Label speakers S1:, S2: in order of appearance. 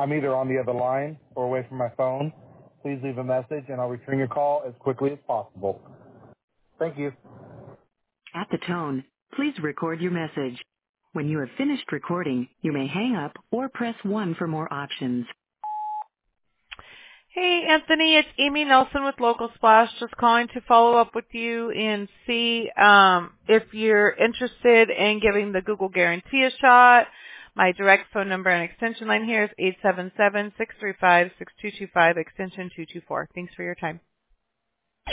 S1: I'm either on the other line or away from my phone. Please leave a message, and I'll return your call as quickly as possible. Thank you.
S2: At the tone, please record your message. When you have finished recording, you may hang up or press 1 for more options.
S3: Hey, Anthony, it's Amy Nelson with Local Splash. Just calling to follow up with you and see if you're interested in giving the Google Guarantee a shot. My direct phone number and extension line here is 877-635-6225, extension 224. Thanks for your time.